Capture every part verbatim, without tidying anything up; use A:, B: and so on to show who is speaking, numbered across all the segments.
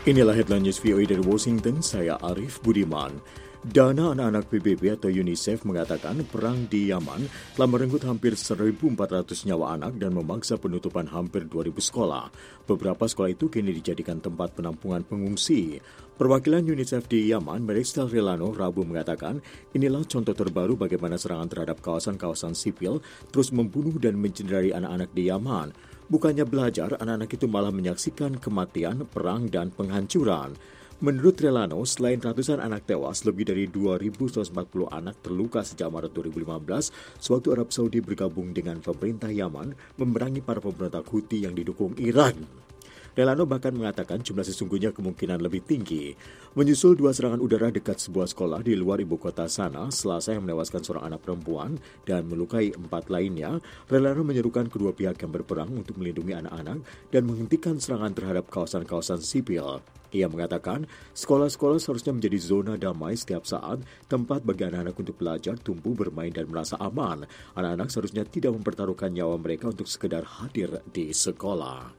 A: Inilah headline news V O A dari Washington, saya Arif Budiman. Dana Anak-Anak P B B atau UNICEF mengatakan perang di Yaman telah merenggut hampir seribu empat ratus nyawa anak dan memaksa penutupan hampir dua ribu sekolah. Beberapa sekolah itu kini dijadikan tempat penampungan pengungsi. Perwakilan UNICEF di Yaman, Marixel Relano, Rabu mengatakan inilah contoh terbaru bagaimana serangan terhadap kawasan-kawasan sipil terus membunuh dan mencederai anak-anak di Yaman. Bukannya belajar, anak-anak itu malah menyaksikan kematian, perang, dan penghancuran. Menurut Relano, selain ratusan anak tewas, lebih dari dua ribu seratus empat puluh anak terluka sejak Maret dua ribu lima belas, sewaktu Arab Saudi bergabung dengan pemerintah Yaman memerangi para pemberontak Houthi yang didukung Iran. Relano bahkan mengatakan jumlah sesungguhnya kemungkinan lebih tinggi. Menyusul dua serangan udara dekat sebuah sekolah di luar ibu kota sana, Selasa yang menewaskan seorang anak perempuan dan melukai empat lainnya, Relano menyerukan kedua pihak yang berperang untuk melindungi anak-anak dan menghentikan serangan terhadap kawasan-kawasan sipil. Ia mengatakan, sekolah-sekolah seharusnya menjadi zona damai setiap saat, tempat bagi anak-anak untuk belajar, tumbuh, bermain, dan merasa aman. Anak-anak seharusnya tidak mempertaruhkan nyawa mereka untuk sekedar hadir di sekolah.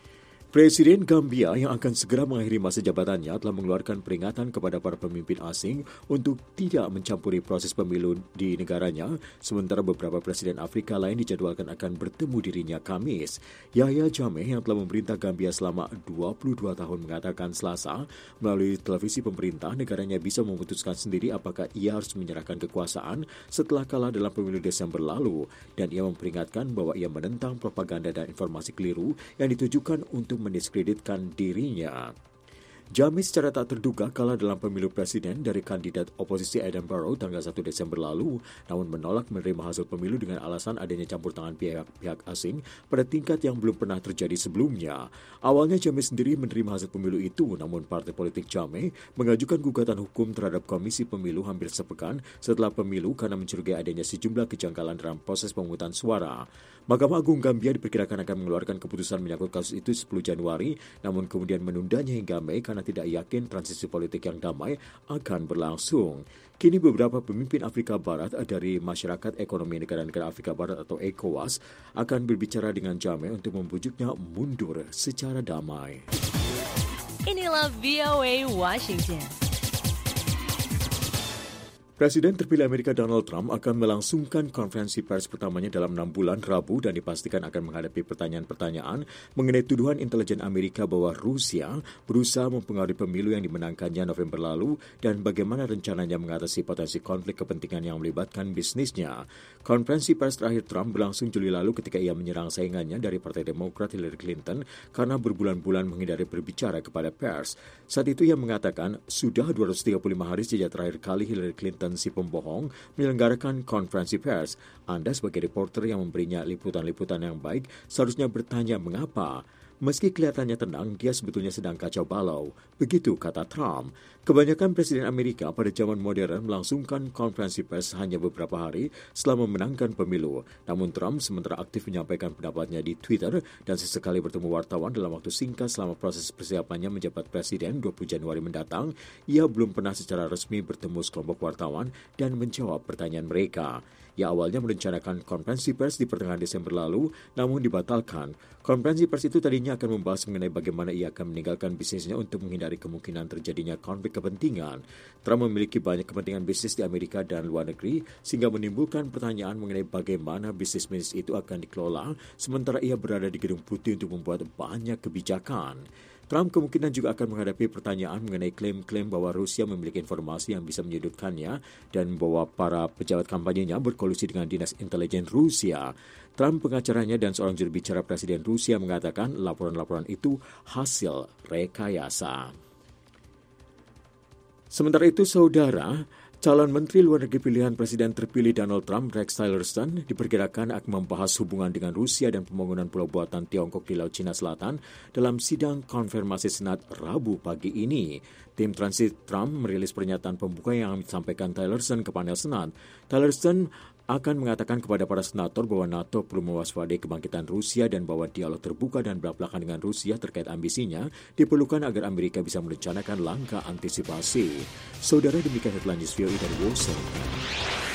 A: Presiden Gambia yang akan segera mengakhiri masa jabatannya telah mengeluarkan peringatan kepada para pemimpin asing untuk tidak mencampuri proses pemilu di negaranya, sementara beberapa presiden Afrika lain dijadwalkan akan bertemu dirinya Kamis. Yahya Jammeh yang telah memerintah Gambia selama dua puluh dua tahun mengatakan Selasa melalui televisi pemerintah negaranya bisa memutuskan sendiri apakah ia harus menyerahkan kekuasaan setelah kalah dalam pemilu Desember lalu, dan ia memperingatkan bahwa ia menentang propaganda dan informasi keliru yang ditujukan untuk mendiskreditkan dirinya. Jammeh secara tak terduga kalah dalam pemilu presiden dari kandidat oposisi Adam Barrow tanggal satu Desember lalu, namun menolak menerima hasil pemilu dengan alasan adanya campur tangan pihak-pihak asing pada tingkat yang belum pernah terjadi sebelumnya. Awalnya Jammeh sendiri menerima hasil pemilu itu, namun partai politik Jammeh mengajukan gugatan hukum terhadap Komisi Pemilu hampir sepekan setelah pemilu karena mencurigai adanya sejumlah kejanggalan dalam proses pemungutan suara. Mahkamah Agung Gambia diperkirakan akan mengeluarkan keputusan menyangkut kasus itu sepuluh Januari, namun kemudian menundanya hingga Mei karena tidak yakin transisi politik yang damai akan berlangsung. Kini beberapa pemimpin Afrika Barat dari Masyarakat Ekonomi Negara-Negara Afrika Barat atau ECOWAS akan berbicara dengan Jammeh untuk membujuknya mundur secara damai.
B: Inilah V O A Washington.
A: Presiden terpilih Amerika Donald Trump akan melangsungkan konferensi pers pertamanya dalam enam bulan Rabu dan dipastikan akan menghadapi pertanyaan-pertanyaan mengenai tuduhan intelijen Amerika bahwa Rusia berusaha mempengaruhi pemilu yang dimenangkannya November lalu dan bagaimana rencananya mengatasi potensi konflik kepentingan yang melibatkan bisnisnya. Konferensi pers terakhir Trump berlangsung Juli lalu ketika ia menyerang saingannya dari Partai Demokrat Hillary Clinton karena berbulan-bulan menghindari berbicara kepada pers. Saat itu ia mengatakan sudah dua ratus tiga puluh lima hari sejak terakhir kali Hillary Clinton si pembohong menyelenggarakan konferensi pers. Anda sebagai reporter yang memberinya liputan-liputan yang baik seharusnya bertanya mengapa. Meski kelihatannya tenang, dia sebetulnya sedang kacau balau. Begitu kata Trump. Kebanyakan presiden Amerika pada zaman modern melangsungkan konferensi pers hanya beberapa hari setelah memenangkan pemilu. Namun Trump sementara aktif menyampaikan pendapatnya di Twitter dan sesekali bertemu wartawan dalam waktu singkat selama proses persiapannya menjabat presiden dua puluh Januari mendatang. Ia belum pernah secara resmi bertemu sekelompok wartawan dan menjawab pertanyaan mereka. Ia awalnya merencanakan konferensi pers di pertengahan Desember lalu, namun dibatalkan. Konferensi pers itu tadinya akan membahas mengenai bagaimana ia akan meninggalkan bisnisnya untuk menghindari kemungkinan terjadinya konflik kepentingan. Trump memiliki banyak kepentingan bisnis di Amerika dan luar negeri, sehingga menimbulkan pertanyaan mengenai bagaimana bisnis-bisnis itu akan dikelola, sementara ia berada di Gedung Putih untuk membuat banyak kebijakan. Trump kemungkinan juga akan menghadapi pertanyaan mengenai klaim-klaim bahwa Rusia memiliki informasi yang bisa menyudutkannya dan bahwa para pejabat kampanyenya berkolusi dengan dinas intelijen Rusia. Trump, pengacaranya, dan seorang juru bicara Presiden Rusia mengatakan laporan-laporan itu hasil rekayasa. Sementara itu, saudara, calon Menteri Luar Negeri pilihan Presiden terpilih Donald Trump, Rex Tillerson, diperkirakan akan membahas hubungan dengan Rusia dan pembangunan pulau buatan Tiongkok di Laut Cina Selatan dalam sidang konfirmasi Senat Rabu pagi ini. Tim transit Trump merilis pernyataan pembuka yang disampaikan Tillerson ke panel Senat. Tillerson akan mengatakan kepada para senator bahwa NATO perlu mewaspadai kebangkitan Rusia dan bahwa dialog terbuka dan belak-belakan dengan Rusia terkait ambisinya diperlukan agar Amerika bisa merencanakan langkah antisipasi. Saudara, demikian headline news V O A dari Washington.